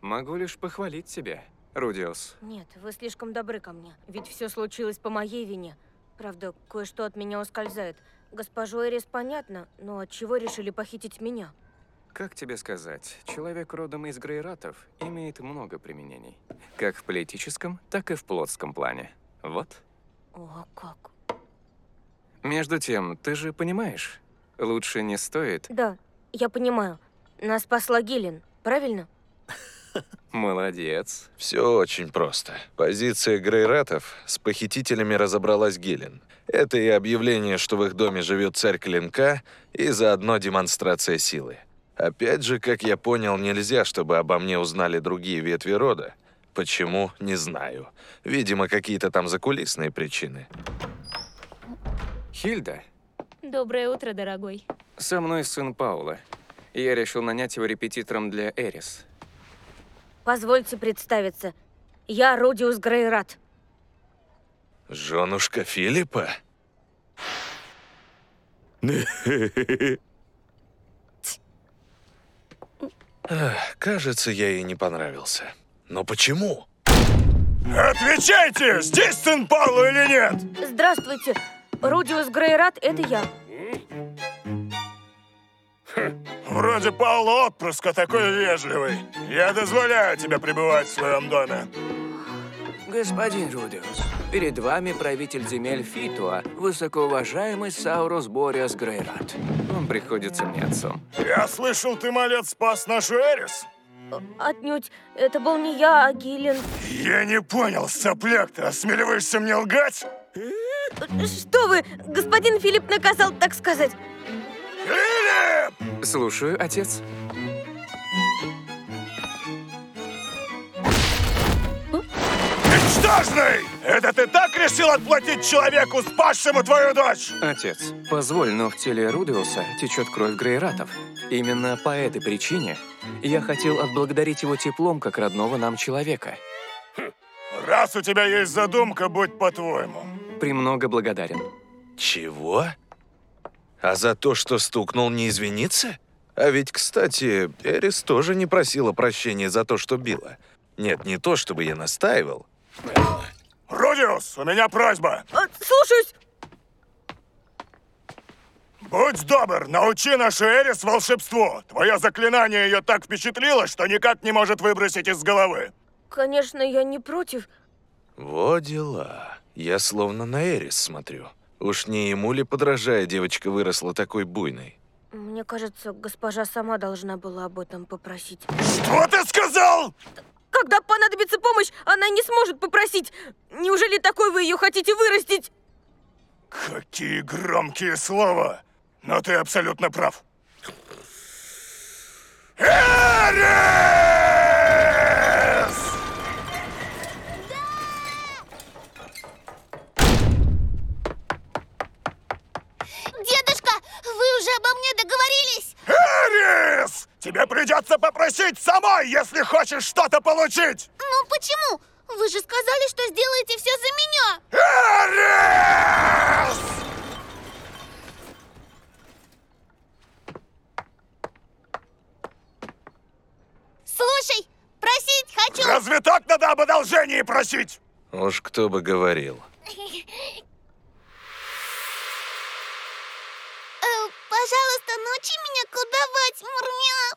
Могу лишь похвалить тебя, Рудиус. Нет, вы слишком добры ко мне. Ведь все случилось по моей вине. Правда, кое-что от меня ускользает. Госпожу Эрис понятно, но от чего решили похитить меня? Как тебе сказать, человек родом из Грейратов имеет много применений. Как в политическом, так и в плотском плане. Вот. О, как? Между тем, ты же понимаешь, лучше не стоит... Да, я понимаю. Нас спасла Гиллен, правильно? Молодец. Все очень просто. Позиция Грейратов с похитителями разобралась Гиллен. Это и объявление, что в их доме живет царь Клинка, и заодно демонстрация силы. Опять же, как я понял, нельзя, чтобы обо мне узнали другие ветви рода. Почему, не знаю. Видимо, какие-то там закулисные причины. Хильда, Доброе утро, дорогой. со мной сын Паула. Я решил нанять его репетитором для Эрис. Позвольте представиться. Я Рудиус Грейрат. Женушка Филиппа? Кажется, я ей не понравился. Но почему? Отвечайте, здесь сын Паула или нет? Здравствуйте. Рудиус Грейрат – это я. Вроде Паула отпрыска такой вежливый. Я дозволяю тебе пребывать в своем доме. Господин Рудиус, перед вами правитель земель Фитуа, высокоуважаемый Саурус Бориас Грейрат. Он приходится мне отцом. Я слышал, ты, малец, спас нашу Эрис? Отнюдь, это был не я, а Гиллен. Я не понял, сопляк, ты осмеливаешься мне лгать? Что вы, господин Филипп наказал, так сказать. Филипп! Слушаю, отец. Ничтожный! Это ты так решил отплатить человеку, спасшему твою дочь? Отец, позволь, но в теле Рудиуса течет кровь Грейратов. Именно по этой причине я хотел отблагодарить его теплом, как родного нам человека. Раз у тебя есть задумка, будь по-твоему. Премного благодарен. Чего? А за то, что стукнул, не извиниться? А ведь, кстати, Эрис тоже не просила прощения за то, что била. Нет, не то, чтобы я настаивал. Рудиус, у меня просьба. Слушаюсь. Будь добр, научи нашу Эрис волшебству. Твое заклинание ее так впечатлило, что никак не может выбросить из головы. Конечно, я не против. Во дела. Я словно на Эрис смотрю. Уж не ему ли, подражая, девочка выросла такой буйной? Мне кажется, госпожа сама должна была об этом попросить. Что ты сказал? Когда понадобится помощь, она не сможет попросить. Неужели такой вы ее хотите вырастить? Какие громкие слова. Но ты абсолютно прав. Эрис! Дедушка, вы уже обо мне договорились? Эрис! Тебе придется попросить самой, если хочешь что-то получить! Ну почему? Вы же сказали, что сделаете все за меня. Эрис! Слушай, просить хочу. Разве так надо об одолжении просить? Уж кто бы говорил. Пожалуйста, научи меня колдовать, Мурмя.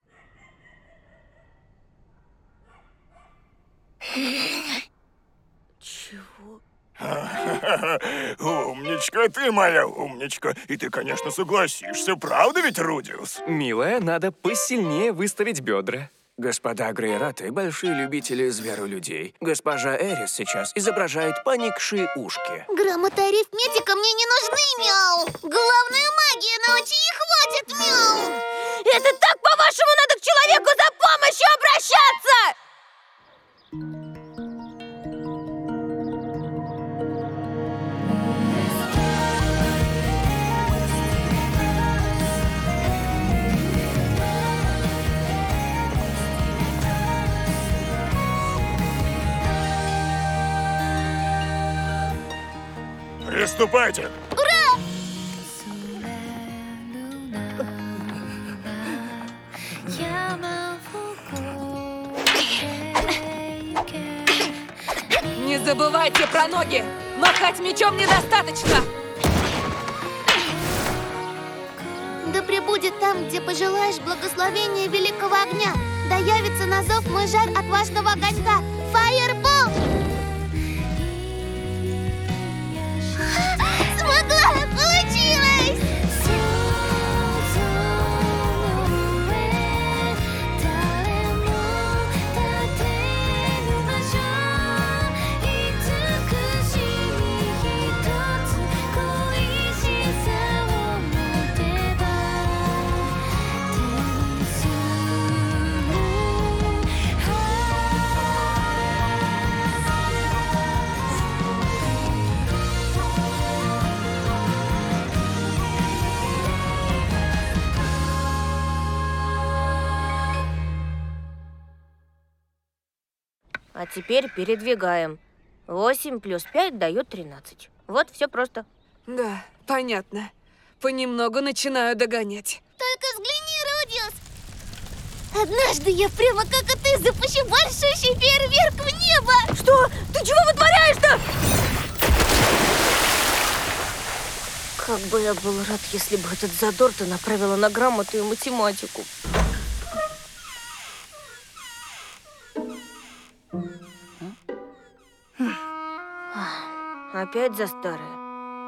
Чего? Умничка ты, моя умничка. И ты, конечно, согласишься, правда ведь, Рудиус? Милая, надо посильнее выставить бедра. Господа Грейраты – большие любители зверолюдей. Госпожа Эрис сейчас изображает поникшие ушки. Грамота арифметика мне не нужны, мяу. Главную магию научи и хватит, мяу. Это так, по-вашему, надо к человеку за помощью обращаться? Приступайте. забывайте про ноги! Махать мечом недостаточно! Да пребудет там, где пожелаешь благословения великого огня. Да явится на зов мой жар отважного огонька. Фаербол! Смогла! Получилось! А теперь передвигаем. 8 плюс 5 дает 13. Вот, все просто. Да, понятно. Понемногу начинаю догонять. Только взгляни, Рудиус! Однажды я прямо как и ты запущу большущий фейерверк в небо! Что? Ты чего вытворяешь-то? Как бы я был рад, если бы этот задор ты направила на грамоту и математику. Опять за старое.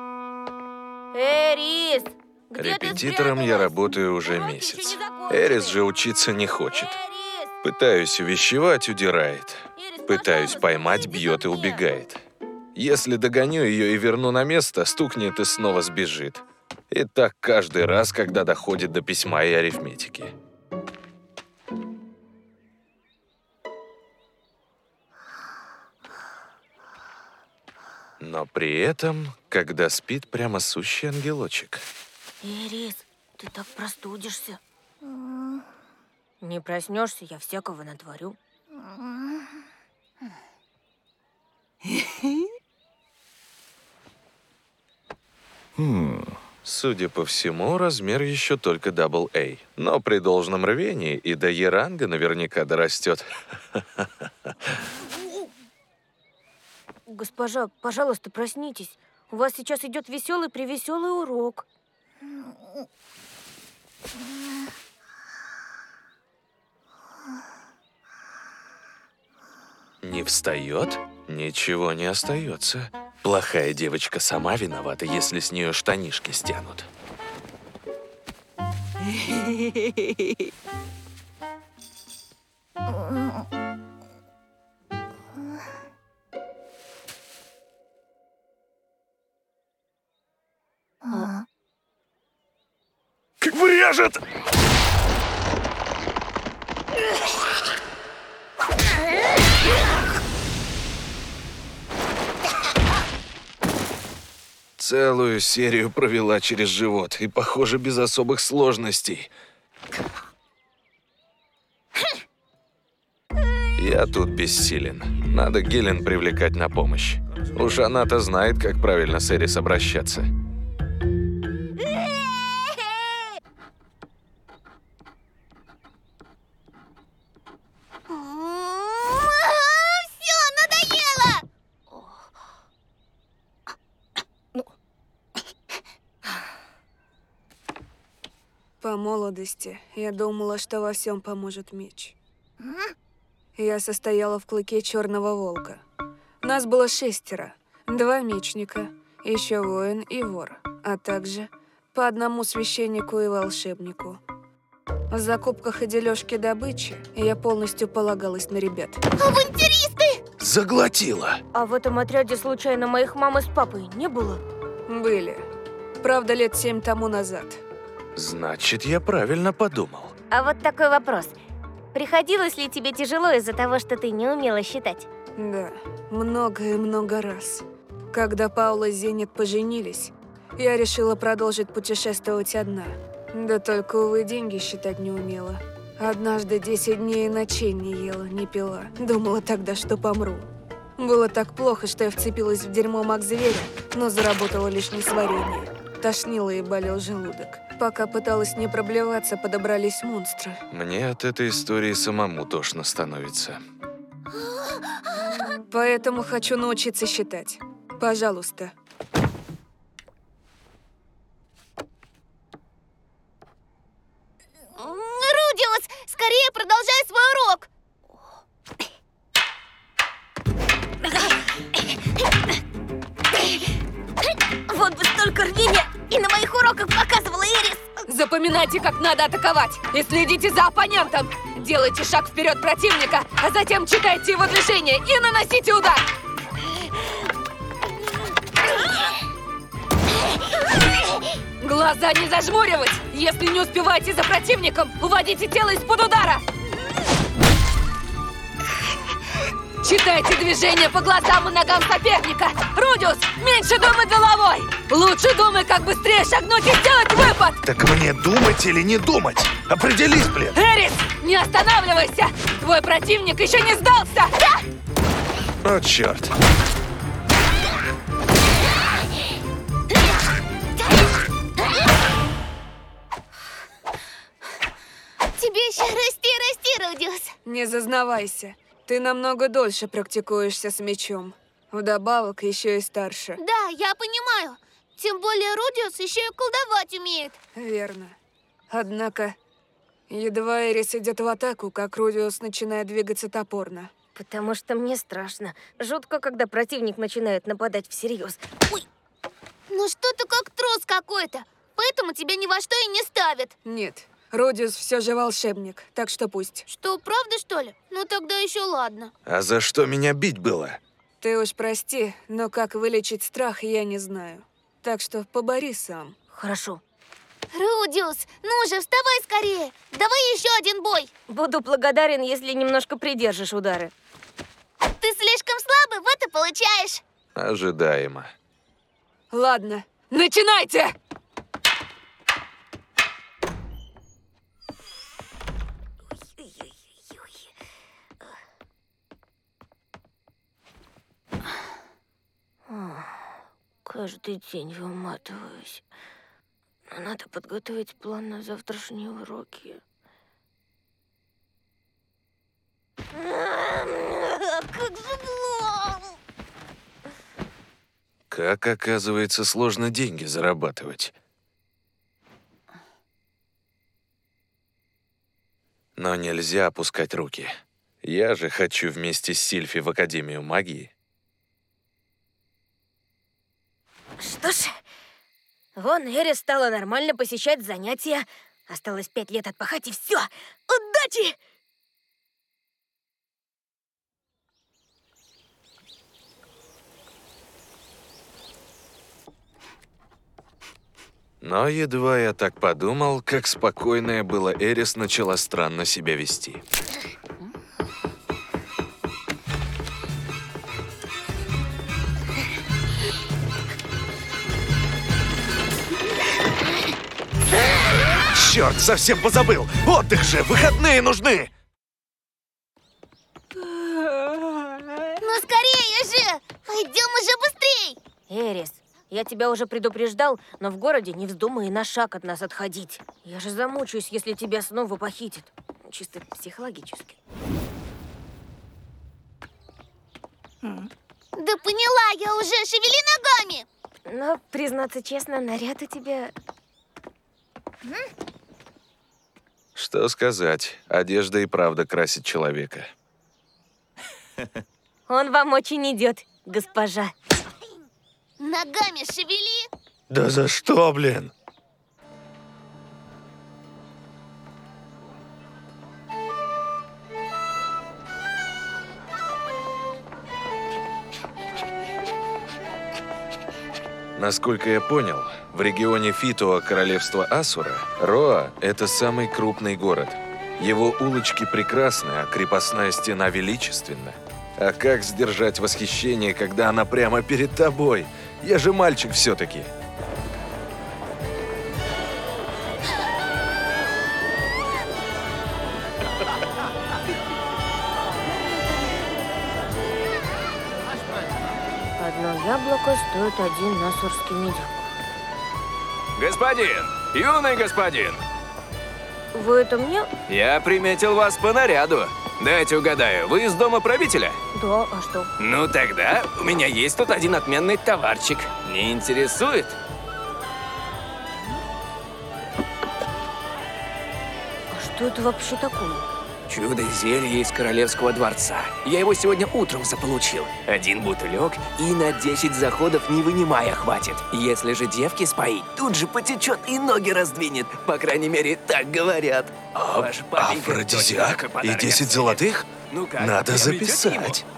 Эрис! Где ты Репетитором я спряталась? работаю уже Уроки месяц. еще не закончились. Эрис же учиться не хочет. Эрис! Пытаюсь увещевать, удирает. Эрис, Пытаюсь пожалуйста, поймать, иди бьет ко и мне. убегает. Если догоню ее и верну на место, стукнет и снова сбежит. И так каждый раз, когда доходит до письма и арифметики. Но при этом, когда спит прямо сущий ангелочек. Эрис, ты так простудишься. Не проснешься, я всякого натворю. Судя по всему, размер еще только AA. Но при должном рвении и до Е-ранга наверняка дорастет. Госпожа, пожалуйста, проснитесь. У вас сейчас идет веселый-превеселый урок. Не встает? Ничего не остается. Плохая девочка сама виновата, если с нее штанишки стянут. Как врежет! Целую серию провела через живот, и, похоже, без особых сложностей. Я тут бессилен. Надо Гелен привлекать на помощь. Уж она-то знает, как правильно с Эрис обращаться. Все, надоело! По молодости я думала, что во всем поможет меч. Я состояла в клыке черного волка. Нас было 6, 2 мечника, еще воин и вор, а также по одному священнику и волшебнику. В закупках и дележке добычи я полностью полагалась на ребят. Авантюристы! Заглотила! А в этом отряде случайно моих мамы с папой не было? Были. Правда, лет 7 тому назад. Значит, я правильно подумал. А вот такой вопрос. Приходилось ли тебе тяжело из-за того, что ты не умела считать? Да, много и много раз. Когда Паула и Зенит поженились, я решила продолжить путешествовать одна. Да только, увы, деньги считать не умела. Однажды 10 дней и ночей не ела, не пила. Думала тогда, что помру. Было так плохо, что я вцепилась в дерьмо маг-зверя, но заработала лишь несварение. Тошнило и болел желудок. Пока пыталась не проблеваться, подобрались монстры. Мне от этой истории самому тошно становится. Поэтому хочу научиться считать. Пожалуйста. Рудиус, скорее продолжай свой урок! Вот бы столько рвения и на моих уроках показывала Эрис! Запоминайте, как надо атаковать, и следите за оппонентом. Делайте шаг вперед противника, а затем читайте его движения и наносите удар. Глаза не зажмуривать! Если не успеваете за противником, уводите тело из-под удара! Читайте движения по глазам и ногам соперника! Рудиус, меньше думай головой! Лучше думай, как быстрее шагнуть и сделать выпад! Так мне думать или не думать? Определись, блин! Эрис, не останавливайся! Твой противник еще не сдался! О, черт! Тебе еще расти, Рудиус! Не зазнавайся. Ты намного дольше практикуешься с мечом. Вдобавок, еще и старше. Да, я понимаю. Тем более Рудиус еще и колдовать умеет. Верно. Однако, едва Эрис идет в атаку, как Рудиус начинает двигаться топорно. Потому что мне страшно. Жутко, когда противник начинает нападать всерьез. Ой, Ну что ты как трус какой-то. Поэтому тебя ни во что и не ставят. Нет, Рудиус все же волшебник, так что пусть. Что, правда, что ли? Ну тогда еще ладно. А за что меня бить было? Ты уж прости, но как вылечить страх, я не знаю. Так что побори сам. хорошо. Рудиус, ну же, вставай скорее. Давай еще один бой. Буду благодарен, если немножко придержишь удары. Ты слишком слабый, вот и получаешь. Ожидаемо. Ладно, начинайте! Каждый день выматываюсь. Но надо подготовить план на завтрашние уроки. Как зло. Как, оказывается, сложно деньги зарабатывать. Но нельзя опускать руки. Я же хочу вместе с Сильфи в Академию магии. Что ж, вон Эрис стала нормально посещать занятия. Осталось 5 лет отпахать, и все. Удачи! Но едва я так подумал, как спокойная была Эрис начала странно себя вести. Черт, совсем позабыл! Отдых же, выходные нужны! Ну скорее же! Пойдем уже быстрей! Эрис, я тебя уже предупреждал, но в городе не вздумай и на шаг от нас отходить. Я же замучаюсь, если тебя снова похитят. Чисто психологически. Да поняла я уже, шевели ногами! Но, признаться честно, наряд у тебя... Что сказать, одежда и правда красит человека. Он вам очень идет, госпожа. Ногами шевели! Да за что, блин? Насколько я понял, в регионе Фитоа королевства Асура, Роа – это самый крупный город. Его улочки прекрасны, а крепостная стена величественна. А как сдержать восхищение, когда она прямо перед тобой? Я же мальчик все-таки. Одно яблоко стоит 1 насурский медяк. Господин! Юный господин! Вы это мне? Я приметил вас по наряду. Дайте угадаю, вы из дома правителя? Да, а что? Ну тогда у меня есть тут один отменный товарчик. Не интересует? А что это вообще такое? Чудо-зелье из королевского дворца. Я его сегодня утром заполучил. 1 бутылек и на 10 заходов не вынимая хватит. Если же девки споить, тут же потечет и ноги раздвинет. По крайней мере, так говорят. Ваш папенька Афродизиак точно и подарок 10 оценит. золотых? Ну как, Надо приобретете его? записать.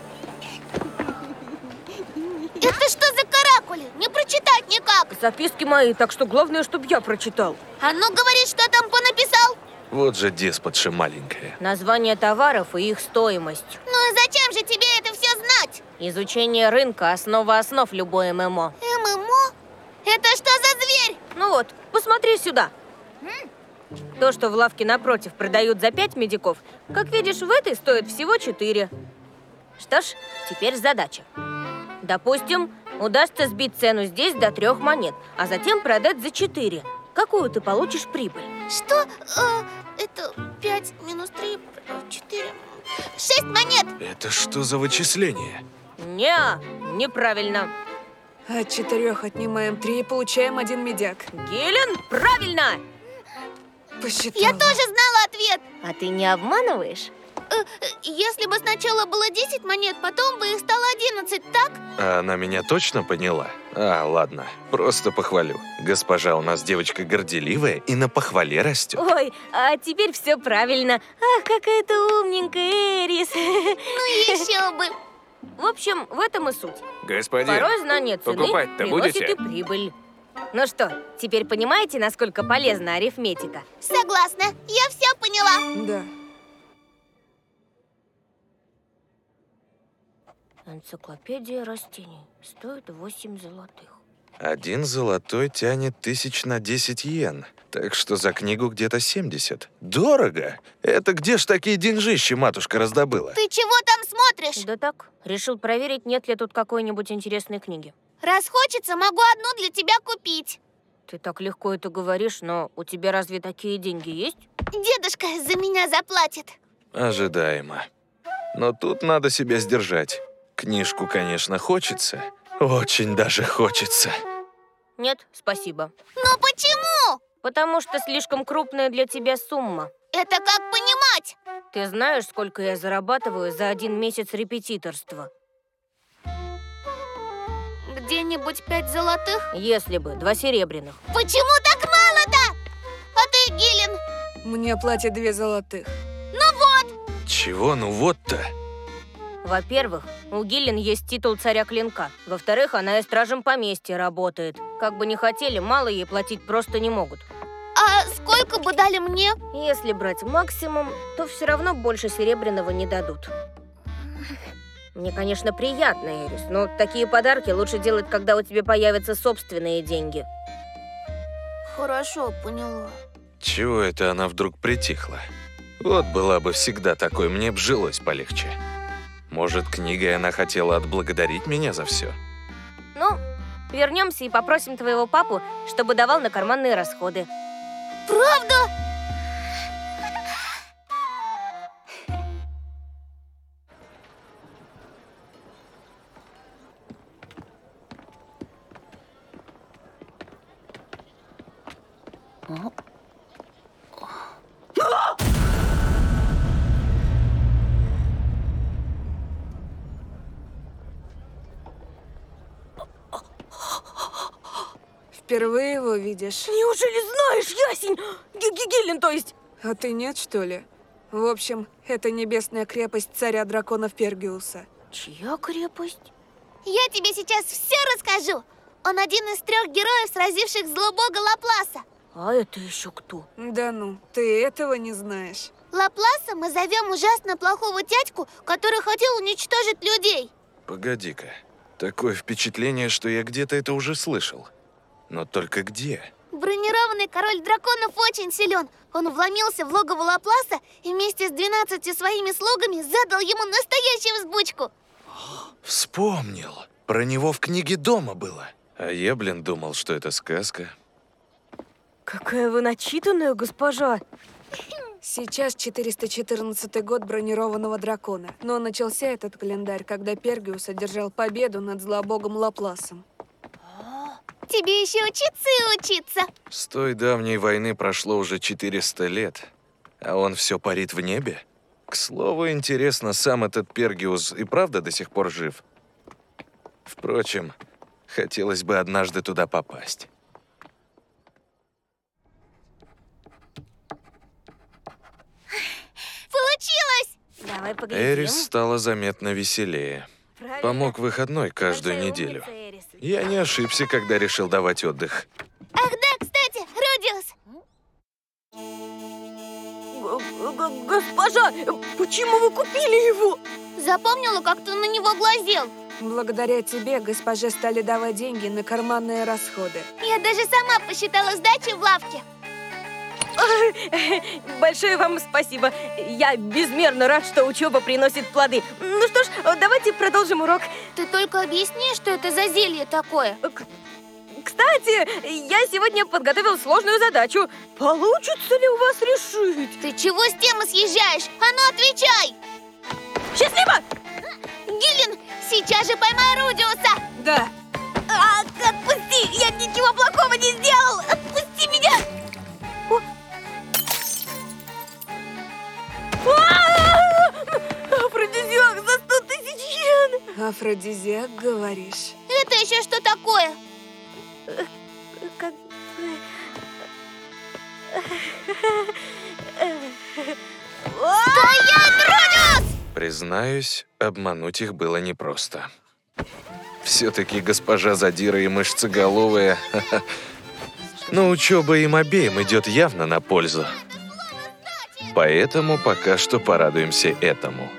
Это что за каракули? Не прочитать никак. Записки мои, так что главное, чтобы я прочитал. А ну говори, что там понаписал. Вот же деспотша маленькая. Название товаров и их стоимость. Ну и зачем же тебе это все знать? Изучение рынка – основа основ любой ММО. ММО? Это что за зверь? Ну вот, посмотри сюда. То, что в лавке напротив продают за 5 медиков, как видишь, в этой стоит всего 4. Что ж, теперь задача. Допустим, удастся сбить цену здесь до 3 монет, а затем продать за 4. Какую ты получишь прибыль? Что? Это 5 минус 3, 4, 6 монет. Это что за вычисление? Неправильно. От 4 отнимаем 3 и получаем 1 медяк. Гелен, правильно! Посчитала. Я тоже знала ответ. А ты не обманываешь? Если бы сначала было 10 монет, потом бы их стало 11, так? А она меня точно поняла? Ладно, просто похвалю. Госпожа у нас девочка горделивая и на похвале растет. Ой, а теперь все правильно. Ах, какая ты умненькая, Эрис. Ну еще бы. В общем, в этом и суть. Господин, Порой знание цены покупать-то приносит будете? и прибыль. Ну что, теперь понимаете, насколько полезна арифметика? Согласна, я все поняла. Да. Энциклопедия растений. Стоит 8 золотых. 1 золотой тянет 1000 на 10 йен. Так что за книгу где-то 70. Дорого! Это где ж такие деньжищи матушка раздобыла? Ты чего там смотришь? Да так, решил проверить, нет ли тут какой-нибудь интересной книги. Раз хочется, могу одну для тебя купить. Ты так легко это говоришь, но у тебя разве такие деньги есть? Дедушка за меня заплатит. Ожидаемо. Но тут надо себя сдержать. Книжку, конечно, хочется. Очень даже хочется. Нет, спасибо. Но почему? Потому что слишком крупная для тебя сумма. Это как понимать? Ты знаешь, сколько я зарабатываю за 1 месяц репетиторства? Где-нибудь 5 золотых? Если бы, 2 серебряных. Почему так мало-то? А ты, Гилен? Мне платят 2 золотых. Чего ну вот-то? Во-первых, у Гиллен есть титул царя клинка. Во-вторых, она и стражем поместья работает. Как бы ни хотели, мало ей платить просто не могут. А сколько бы дали мне? Если брать максимум, то все равно больше серебряного не дадут. Мне, конечно, приятно, Эрис, но такие подарки лучше делать, когда у тебя появятся собственные деньги. Хорошо, поняла. Чего это она вдруг притихла? Вот была бы всегда такой, мне б жилось полегче. Может, книгой она хотела отблагодарить меня за все? Ну, вернемся и попросим твоего папу, чтобы давал на карманные расходы. Правда? Впервые его видишь? Неужели знаешь, Ясень? Гиллен, то есть? А ты нет, что ли? В общем, это небесная крепость царя драконов Пергиуса. Чья крепость? Я тебе сейчас все расскажу. Он один из 3 героев, сразивших злобога Лапласа. А это еще кто? Да ну, ты этого не знаешь. Лапласа мы зовем ужасно плохого дядьку, который хотел уничтожить людей. Погоди-ка. Такое впечатление, что я где-то это уже слышал. Но только где? Бронированный король драконов очень силен. Он вломился в логово Лапласа и вместе с 12 своими слугами задал ему настоящую взбучку. Вспомнил. Про него в книге дома было. А я, думал, что это сказка. Какая вы начитанная, госпожа. Сейчас 414 год бронированного дракона, но начался этот календарь, когда Пергиус одержал победу над злобогом Лапласом. Тебе еще учиться и учиться. С той давней войны прошло уже 400 лет, а он все парит в небе. К слову, интересно, сам этот Пергиус и правда до сих пор жив? Впрочем, хотелось бы однажды туда попасть. Получилось! Давай поглядим. Эрис стала заметно веселее. Правильно. Помог выходной каждую Большая неделю. умница, Эрис. Я не ошибся, когда решил давать отдых. Ах да, кстати, Рудиус! Госпожа, почему вы купили его? Запомнила, как ты на него глазел. Благодаря тебе госпоже стали давать деньги на карманные расходы. Я даже сама посчитала сдачу в лавке. Большое вам спасибо. Я безмерно рад, что учеба приносит плоды. Ну что ж, давайте продолжим урок. Ты только объясни, что это за зелье такое. Кстати, я сегодня подготовил сложную задачу. Получится ли у вас решить? Ты чего с темы съезжаешь? А ну, отвечай! Счастливо! Гиллин, сейчас же поймай Рудиуса! Да. Отпусти! Я ничего плохого не сделал! Отпусти меня! Афродизиак за 100 тысяч йен! Афродизиак, говоришь? Это еще что такое? Как... Стоять, Рудиус! Признаюсь, обмануть их было непросто. Все-таки госпожа Задира и мышцеголовая. Но учеба им обеим идет явно на пользу. Поэтому пока что порадуемся этому.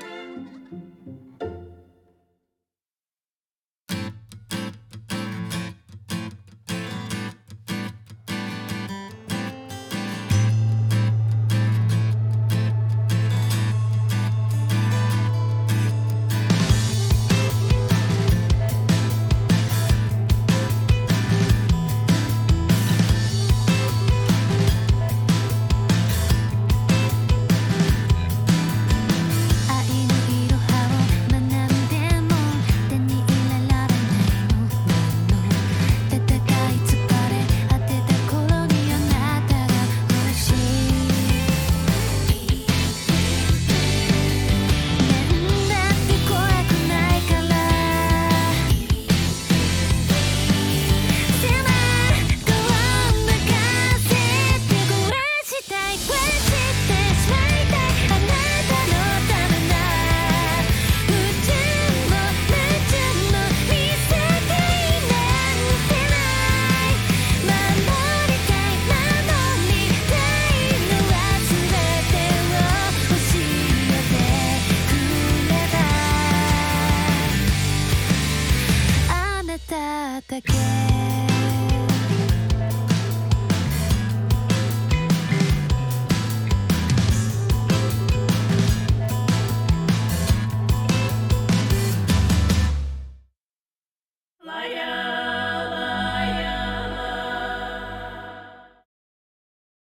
だけ